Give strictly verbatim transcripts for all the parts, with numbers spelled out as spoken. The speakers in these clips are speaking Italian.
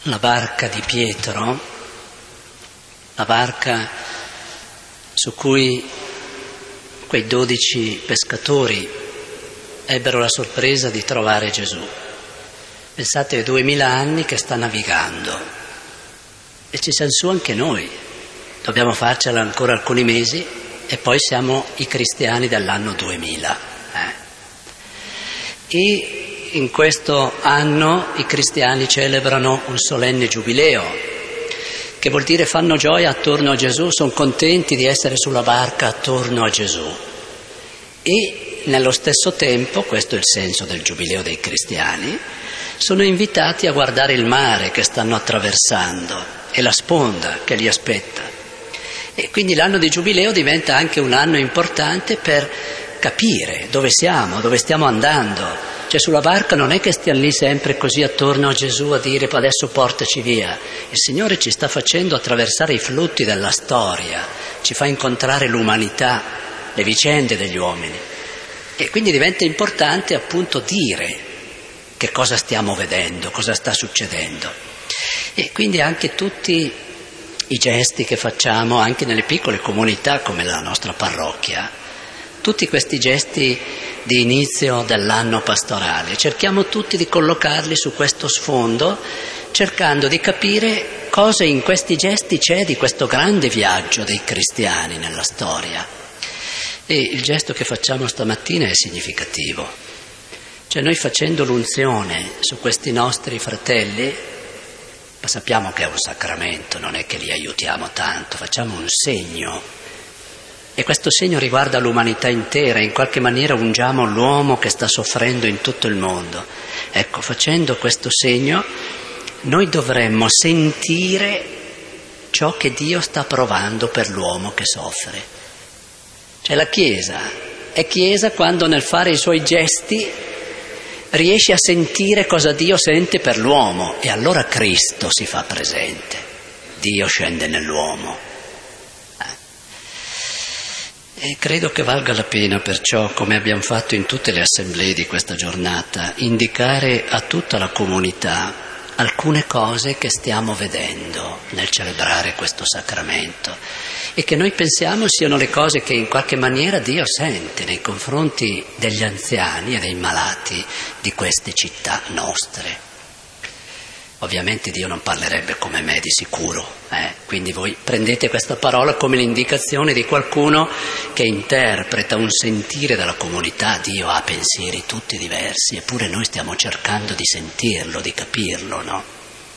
la barca di Pietro, la barca su cui quei dodici pescatori ebbero la sorpresa di trovare Gesù. Pensate ai duemila anni che sta navigando e ci siamo su anche noi, dobbiamo farcela ancora alcuni mesi e poi siamo i cristiani dell'anno duemila. Eh? E in questo anno i cristiani celebrano un solenne giubileo, che vuol dire fanno gioia attorno a Gesù, sono contenti di essere sulla barca attorno a Gesù. E nello stesso tempo, questo è il senso del giubileo dei cristiani, sono invitati a guardare il mare che stanno attraversando e la sponda che li aspetta. E quindi l'anno di giubileo diventa anche un anno importante per capire dove siamo, dove stiamo andando. Cioè sulla barca non è che stiamo lì sempre così attorno a Gesù a dire adesso portaci via. Il Signore ci sta facendo attraversare i flutti della storia, ci fa incontrare l'umanità, le vicende degli uomini. E quindi diventa importante appunto dire che cosa stiamo vedendo, cosa sta succedendo. E quindi anche tutti i gesti che facciamo, anche nelle piccole comunità come la nostra parrocchia, tutti questi gesti di inizio dell'anno pastorale, cerchiamo tutti di collocarli su questo sfondo, cercando di capire cosa in questi gesti c'è di questo grande viaggio dei cristiani nella storia. E il gesto che facciamo stamattina è significativo. Cioè noi facendo l'unzione su questi nostri fratelli, ma sappiamo che è un sacramento, non è che li aiutiamo tanto, facciamo un segno. E questo segno riguarda l'umanità intera, in qualche maniera ungiamo l'uomo che sta soffrendo in tutto il mondo. Ecco, facendo questo segno noi dovremmo sentire ciò che Dio sta provando per l'uomo che soffre. Cioè la Chiesa è Chiesa quando nel fare i suoi gesti riesce a sentire cosa Dio sente per l'uomo e allora Cristo si fa presente, Dio scende nell'uomo. E credo che valga la pena perciò, come abbiamo fatto in tutte le assemblee di questa giornata, indicare a tutta la comunità alcune cose che stiamo vedendo nel celebrare questo sacramento e che noi pensiamo siano le cose che in qualche maniera Dio sente nei confronti degli anziani e dei malati di queste città nostre. Ovviamente Dio non parlerebbe come me di sicuro, eh? Quindi voi prendete questa parola come l'indicazione di qualcuno che interpreta un sentire della comunità. Dio ha pensieri tutti diversi, eppure noi stiamo cercando di sentirlo, di capirlo, no?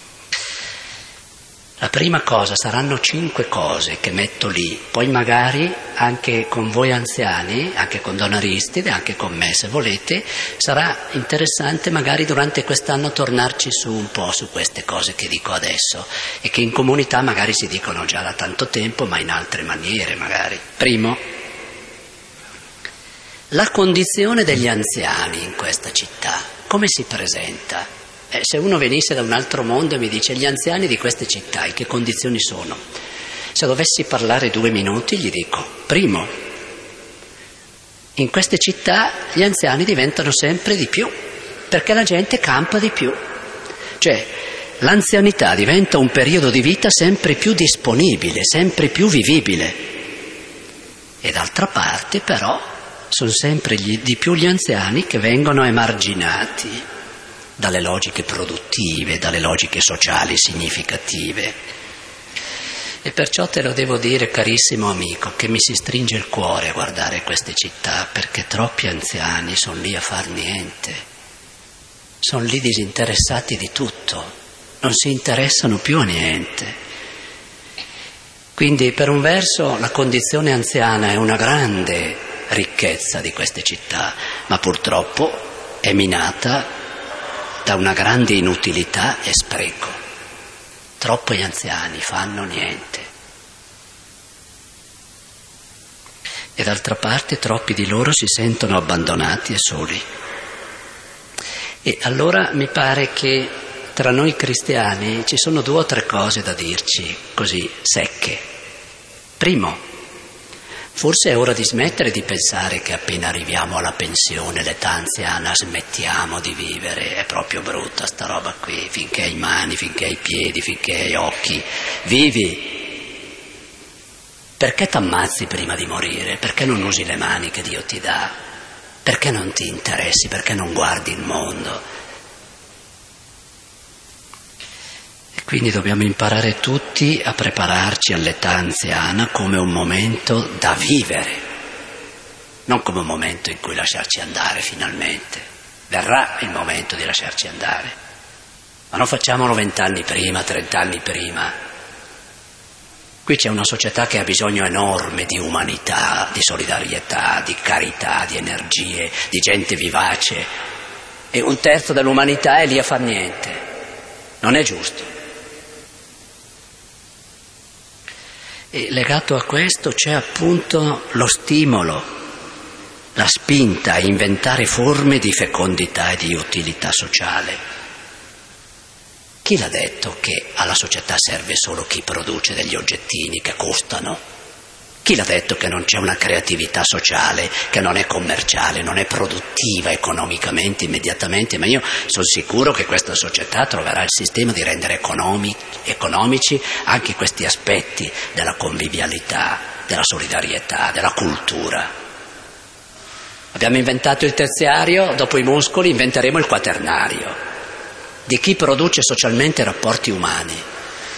La prima cosa saranno cinque cose che metto lì, poi magari anche con voi anziani, anche con Don Aristide, anche con me se volete, sarà interessante magari durante quest'anno tornarci su un po' su queste cose che dico adesso e che in comunità magari si dicono già da tanto tempo ma in altre maniere magari. Primo, la condizione degli anziani in questa città, come si presenta? Eh, se uno venisse da un altro mondo e mi dice gli anziani di queste città in che condizioni sono? Se dovessi parlare due minuti gli dico, primo, in queste città gli anziani diventano sempre di più, perché la gente campa di più. Cioè l'anzianità diventa un periodo di vita sempre più disponibile, sempre più vivibile. E d'altra parte però sono sempre gli, di più gli anziani che vengono emarginati dalle logiche produttive, dalle logiche sociali significative. E perciò te lo devo dire, carissimo amico, che mi si stringe il cuore a guardare queste città, perché troppi anziani sono lì a far niente, sono lì disinteressati di tutto, non si interessano più a niente. Quindi per un verso la condizione anziana è una grande ricchezza di queste città, ma purtroppo è minata da una grande inutilità e spreco. Troppi anziani fanno niente. E d'altra parte troppi di loro si sentono abbandonati e soli. E allora mi pare che tra noi cristiani ci sono due o tre cose da dirci così secche. Primo, Forse è ora di smettere di pensare che appena arriviamo alla pensione, l'età anziana, smettiamo di vivere. È proprio brutta sta roba qui, finché hai mani, finché hai piedi, finché hai occhi. Vivi! Perché t'ammazzi prima di morire? Perché non usi le mani che Dio ti dà? Perché non ti interessi? Perché non guardi il mondo? Quindi dobbiamo imparare tutti a prepararci all'età anziana come un momento da vivere, non come un momento in cui lasciarci andare finalmente. Verrà il momento di lasciarci andare, ma non facciamolo vent'anni prima, trent'anni prima. Qui c'è una società che ha bisogno enorme di umanità, di solidarietà, di carità, di energie, di gente vivace, e un terzo dell'umanità è lì a far niente. Non è giusto. E legato a questo c'è appunto lo stimolo, la spinta a inventare forme di fecondità e di utilità sociale. Chi l'ha detto che alla società serve solo chi produce degli oggettini che costano? Chi l'ha detto che non c'è una creatività sociale, che non è commerciale, non è produttiva economicamente, immediatamente? Ma io sono sicuro che questa società troverà il sistema di rendere economi, economici anche questi aspetti della convivialità, della solidarietà, della cultura. Abbiamo inventato il terziario, dopo i muscoli inventeremo il quaternario, di chi produce socialmente rapporti umani.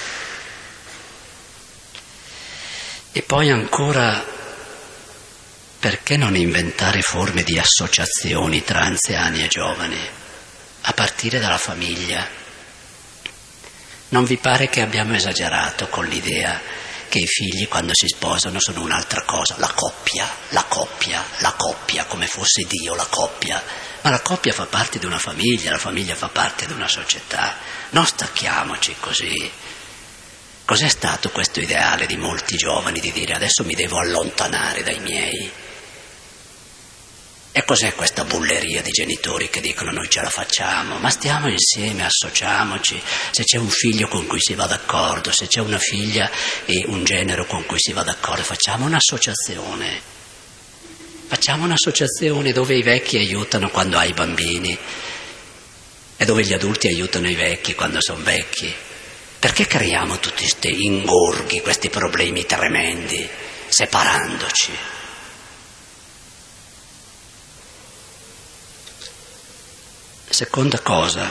E poi ancora, perché non inventare forme di associazioni tra anziani e giovani, a partire dalla famiglia? Non vi pare che abbiamo esagerato con l'idea che i figli quando si sposano sono un'altra cosa? La coppia, la coppia, la coppia, come fosse Dio la coppia. Ma la coppia fa parte di una famiglia, la famiglia fa parte di una società. Non stacchiamoci così. Cos'è stato questo ideale di molti giovani di dire adesso mi devo allontanare dai miei? E cos'è questa bulleria di genitori che dicono noi ce la facciamo, ma stiamo insieme, associamoci, se c'è un figlio con cui si va d'accordo, se c'è una figlia e un genero con cui si va d'accordo, facciamo un'associazione. Facciamo un'associazione dove i vecchi aiutano quando hai bambini e dove gli adulti aiutano i vecchi quando sono vecchi. Perché creiamo tutti questi ingorghi, questi problemi tremendi, separandoci? Seconda cosa,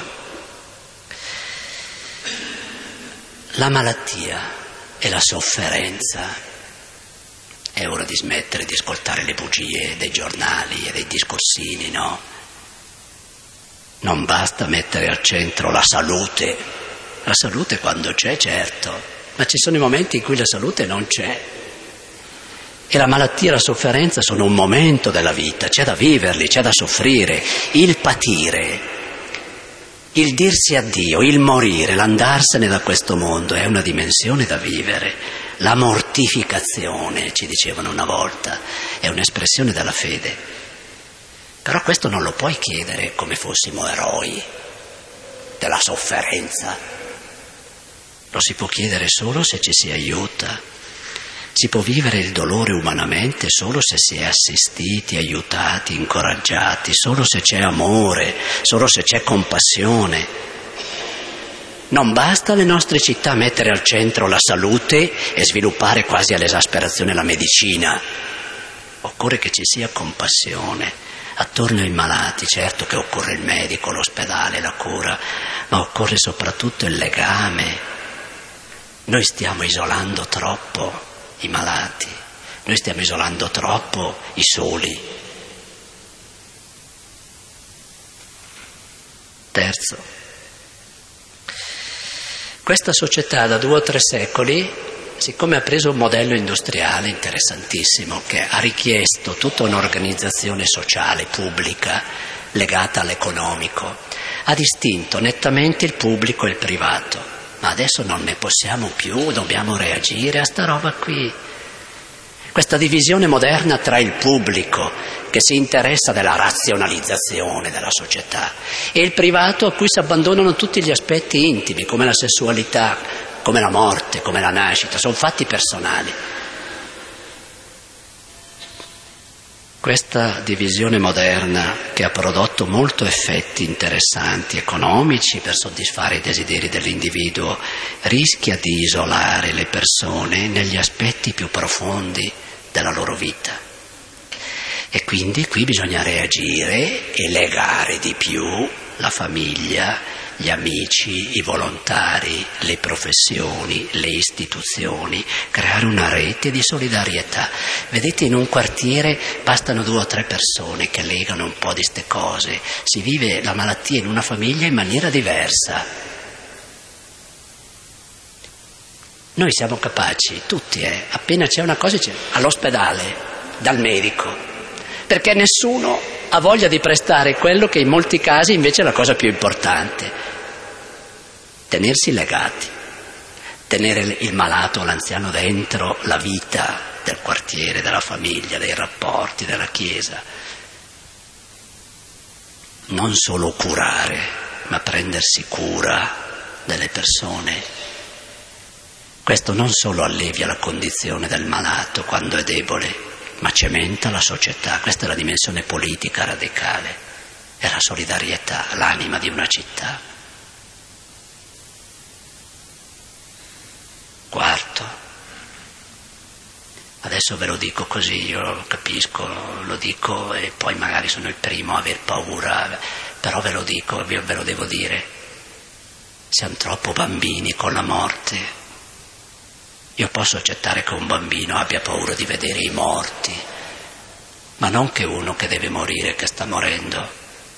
la malattia e la sofferenza. È ora di smettere di ascoltare le bugie dei giornali e dei discorsini, no? Non basta mettere al centro la salute. La salute quando c'è, certo, ma ci sono i momenti in cui la salute non c'è. E la malattia e la sofferenza sono un momento della vita, c'è da viverli, c'è da soffrire. Il patire, il dirsi addio, il morire, l'andarsene da questo mondo è una dimensione da vivere. La mortificazione, ci dicevano una volta, è un'espressione della fede. Però questo non lo puoi chiedere come fossimo eroi della sofferenza. Lo si può chiedere solo se ci si aiuta. Si può vivere il dolore umanamente solo se si è assistiti, aiutati, incoraggiati, solo se c'è amore, solo se c'è compassione. Non basta alle nostre città mettere al centro la salute e sviluppare quasi all'esasperazione la medicina. Occorre che ci sia compassione attorno ai malati. Certo che occorre il medico, l'ospedale, la cura, ma occorre soprattutto il legame. Noi stiamo isolando troppo i malati, noi stiamo isolando troppo i soli. Terzo, questa società da due o tre secoli, siccome ha preso un modello industriale interessantissimo che ha richiesto tutta un'organizzazione sociale, pubblica, legata all'economico, ha distinto nettamente il pubblico e il privato. Ma adesso non ne possiamo più, dobbiamo reagire a sta roba qui. Questa divisione moderna tra il pubblico, che si interessa della razionalizzazione della società, e il privato a cui si abbandonano tutti gli aspetti intimi, come la sessualità, come la morte, come la nascita, sono fatti personali. Questa divisione moderna, che ha prodotto molti effetti interessanti, economici, per soddisfare i desideri dell'individuo, rischia di isolare le persone negli aspetti più profondi della loro vita. E quindi qui bisogna reagire e legare di più la famiglia, gli amici, i volontari, le professioni, le istituzioni, creare una rete di solidarietà. Vedete, in un quartiere bastano due o tre persone che legano un po' di ste cose, si vive la malattia in una famiglia in maniera diversa. Noi siamo capaci, tutti, eh, appena c'è una cosa, c'è all'ospedale, dal medico, perché nessuno ha voglia di prestare quello che in molti casi invece è la cosa più importante. Tenersi legati, tenere il malato o l'anziano dentro la vita del quartiere, della famiglia, dei rapporti, della Chiesa. Non solo curare, ma prendersi cura delle persone. Questo non solo allevia la condizione del malato quando è debole, ma cementa la società. Questa è la dimensione politica radicale, è la solidarietà, l'anima di una città. Quarto, adesso ve lo dico così, io lo capisco, lo dico e poi magari sono il primo a aver paura, però ve lo dico, ve lo devo dire, siamo troppo bambini con la morte. Io posso accettare che un bambino abbia paura di vedere i morti, ma non che uno che deve morire, che sta morendo.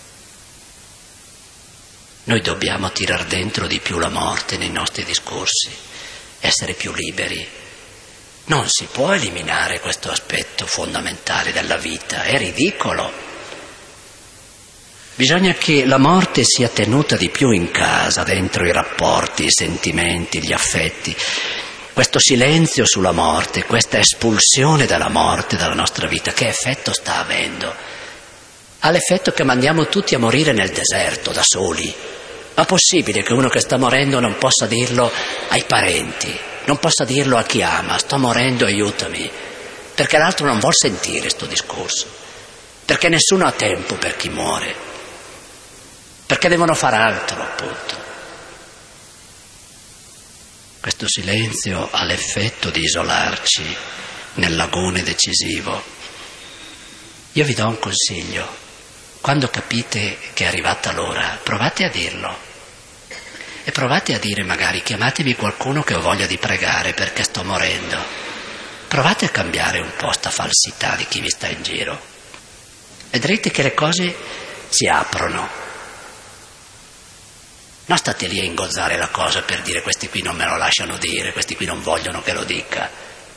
Noi dobbiamo tirar dentro di più la morte nei nostri discorsi, essere più liberi. Non si può eliminare questo aspetto fondamentale della vita, è ridicolo. Bisogna che la morte sia tenuta di più in casa, dentro i rapporti, i sentimenti, gli affetti. Questo silenzio sulla morte, questa espulsione della morte dalla nostra vita, che effetto sta avendo? Ha l'effetto che mandiamo tutti a morire nel deserto, da soli. Ma possibile che uno che sta morendo non possa dirlo ai parenti, non possa dirlo a chi ama, sto morendo, aiutami, perché l'altro non vuol sentire sto discorso, perché nessuno ha tempo per chi muore, perché devono fare altro, appunto. Questo silenzio ha l'effetto di isolarci nell'agone decisivo. Io vi do un consiglio: quando capite che è arrivata l'ora, provate a dirlo. E provate a dire, magari, chiamatevi qualcuno che ho voglia di pregare perché sto morendo. Provate a cambiare un po' sta falsità di chi vi sta in giro. Vedrete che le cose si aprono. Non state lì a ingozzare la cosa per dire questi qui non me lo lasciano dire, questi qui non vogliono che lo dica.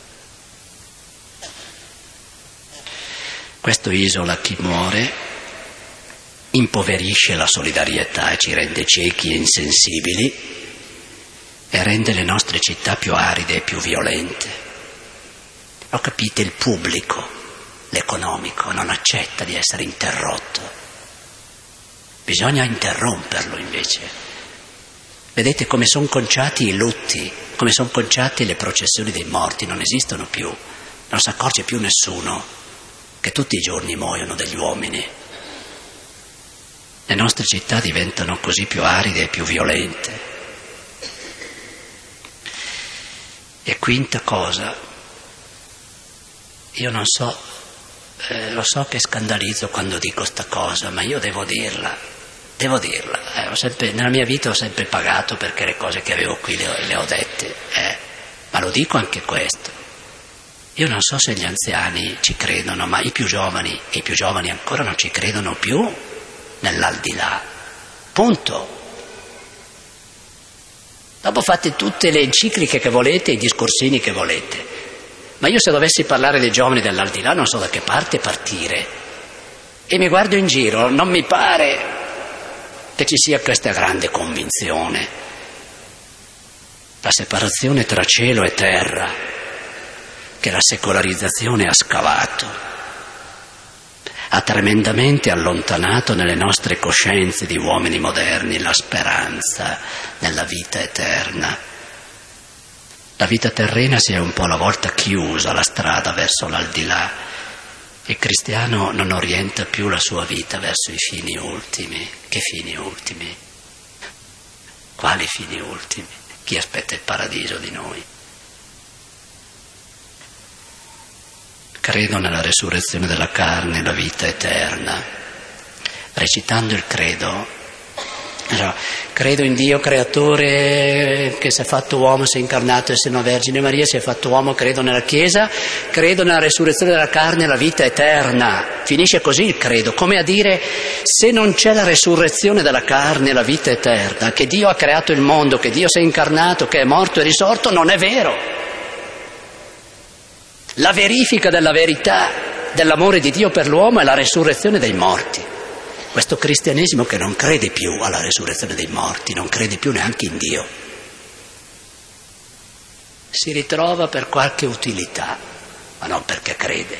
Questo isola chi muore, impoverisce la solidarietà e ci rende ciechi e insensibili e rende le nostre città più aride e più violente. Lo capite? Il pubblico, l'economico, non accetta di essere interrotto. Bisogna interromperlo invece. Vedete come sono conciati i lutti, come sono conciate le processioni dei morti, non esistono più, non si accorge più nessuno che tutti i giorni muoiono degli uomini. Le nostre città diventano così più aride e più violente. E quinta cosa, io non so, eh, lo so che scandalizzo quando dico sta cosa, ma io devo dirla, devo dirla. Eh, ho sempre, nella mia vita ho sempre pagato perché le cose che avevo qui le, le ho dette, eh, ma lo dico anche questo. Io non so se gli anziani ci credono, ma i più giovani, e i più giovani ancora non ci credono più nell'aldilà, punto. Dopo fate tutte le encicliche che volete, i discorsini che volete, ma io se dovessi parlare dei giovani dell'aldilà non so da che parte partire, e mi guardo in giro, non mi pare che ci sia questa grande convinzione, la separazione tra cielo e terra che la secolarizzazione ha scavato, ha tremendamente allontanato nelle nostre coscienze di uomini moderni la speranza nella vita eterna. La vita terrena si è un po' alla volta chiusa la strada verso l'aldilà Il cristiano non orienta più la sua vita verso i fini ultimi. Che fini ultimi? Quali fini ultimi? Chi aspetta il paradiso di noi? Credo nella resurrezione della carne e la vita eterna. Recitando il credo, allora, credo in Dio creatore che si è fatto uomo, si è incarnato, essendo una Vergine Maria, si è fatto uomo, credo nella Chiesa, credo nella resurrezione della carne e la vita eterna. Finisce così il credo, come a dire: se non c'è la resurrezione della carne e la vita eterna, che Dio ha creato il mondo, che Dio si è incarnato, che è morto e risorto, non è vero. La verifica della verità dell'amore di Dio per l'uomo è la resurrezione dei morti. Questo cristianesimo che non crede più alla resurrezione dei morti, non crede più neanche in Dio, si ritrova per qualche utilità, ma non perché crede.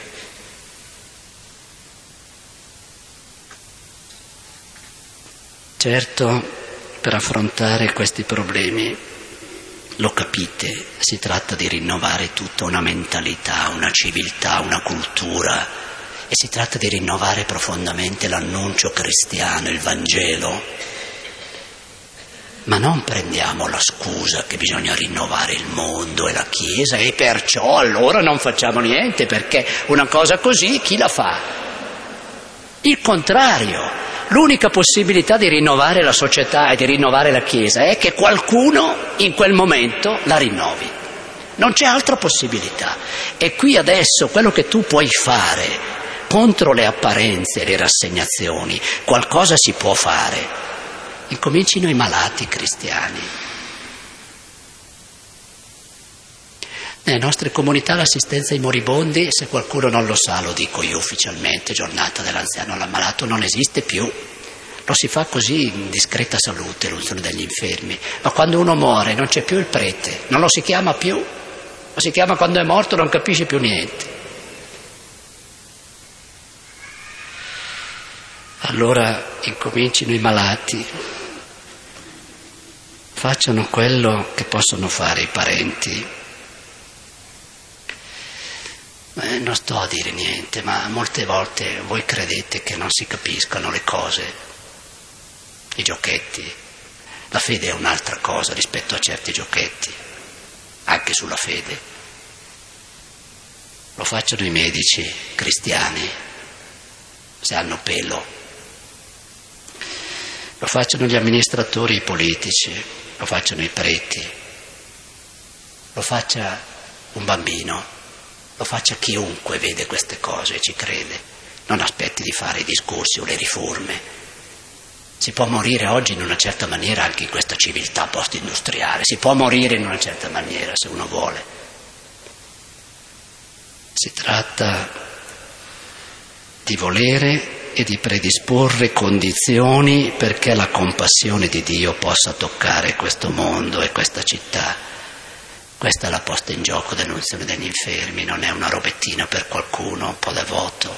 Certo, per affrontare questi problemi, lo capite, si tratta di rinnovare tutta una mentalità, una civiltà, una cultura. E si tratta di rinnovare profondamente l'annuncio cristiano, il Vangelo. Ma non prendiamo la scusa che bisogna rinnovare il mondo e la Chiesa e perciò allora non facciamo niente, perché una cosa così chi la fa? Il contrario, l'unica possibilità di rinnovare la società e di rinnovare la Chiesa è che qualcuno in quel momento la rinnovi. Non c'è altra possibilità. E qui adesso quello che tu puoi fare contro le apparenze e le rassegnazioni, qualcosa si può fare. Incomincino i malati cristiani. Nelle nostre comunità l'assistenza ai moribondi, se qualcuno non lo sa, lo dico io ufficialmente, giornata dell'anziano all'ammalato, non esiste più. Lo si fa così in discreta salute, l'unzione degli infermi. Ma quando uno muore non c'è più il prete, non lo si chiama più. Lo si chiama quando è morto, non capisce più niente. Allora incomincino i malati, facciano quello che possono fare i parenti. Eh, non sto a dire niente, ma molte volte voi credete che non si capiscano le cose, i giochetti. La fede è un'altra cosa rispetto a certi giochetti, anche sulla fede. Lo facciano i medici cristiani, se hanno pelo. Lo facciano gli amministratori politici, lo facciano i preti, lo faccia un bambino, lo faccia chiunque vede queste cose e ci crede. Non aspetti di fare i discorsi o le riforme. Si può morire oggi in una certa maniera anche in questa civiltà post-industriale, si può morire in una certa maniera se uno vuole. Si tratta di volere e di predisporre condizioni perché la compassione di Dio possa toccare questo mondo e questa città. Questa è la posta in gioco dell'unzione degli infermi, non è una robettina per qualcuno, un po' devoto.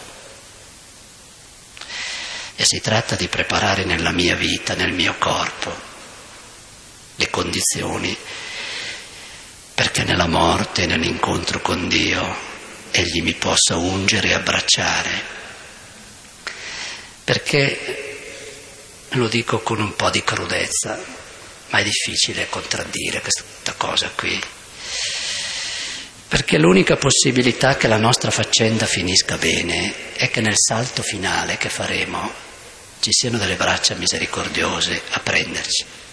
E si tratta di preparare nella mia vita, nel mio corpo, le condizioni perché nella morte, nell'incontro con Dio, Egli mi possa ungere e abbracciare. Perché, lo dico con un po' di crudezza, ma è difficile contraddire questa cosa qui, perché l'unica possibilità che la nostra faccenda finisca bene è che nel salto finale che faremo ci siano delle braccia misericordiose a prenderci.